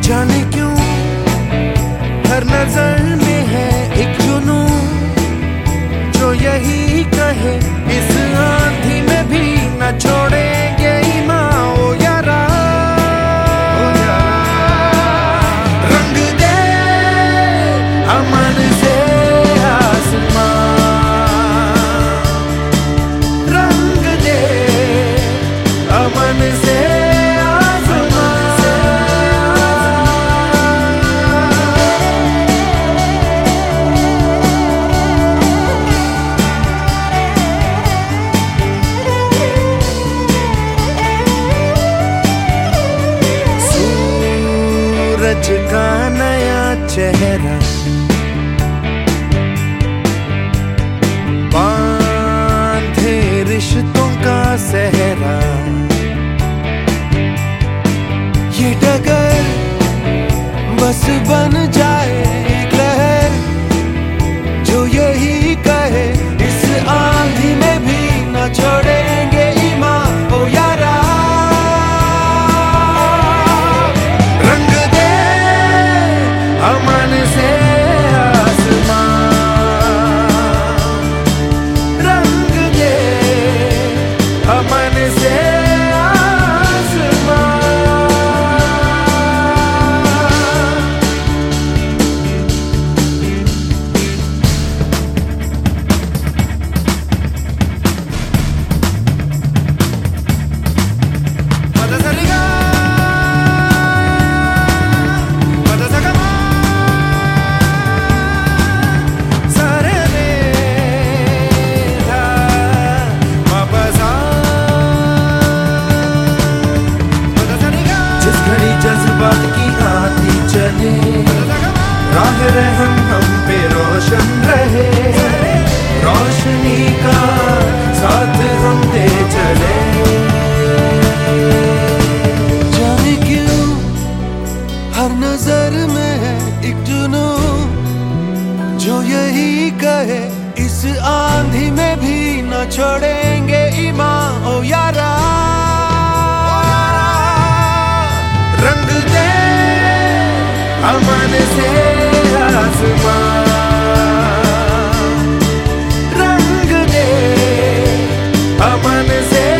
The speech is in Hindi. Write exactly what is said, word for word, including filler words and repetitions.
जाने क्यों हर नजर में है एक जुनून जो यही कहे इस आंधी में भी न छोड़ेंगे ईमान ओ यारा, ओ यारा। रंग दे अमन से आसमां, रंग दे अमन से सूरज का नया चेहरा बांधे रिश्तों का सहरा, ये डगर बस बन जाए एक लहर जो यही कहे इस आंधी में भी न छोड़ेंगे ईमान ओ यारा। अमन से आसमां, रंग दे अमन से आसमां। जज्बात की आती चले राह रहम हम पे रोशन रहे, रोशनी का साथ हम दे चले। जाने क्यों हर नजर में है एक जुनून जो यही कहे इस आंधी में भी न छोड़ेंगे ईमान ओ यारा। रंग दे अमन से आसमां, रंग दे अमन से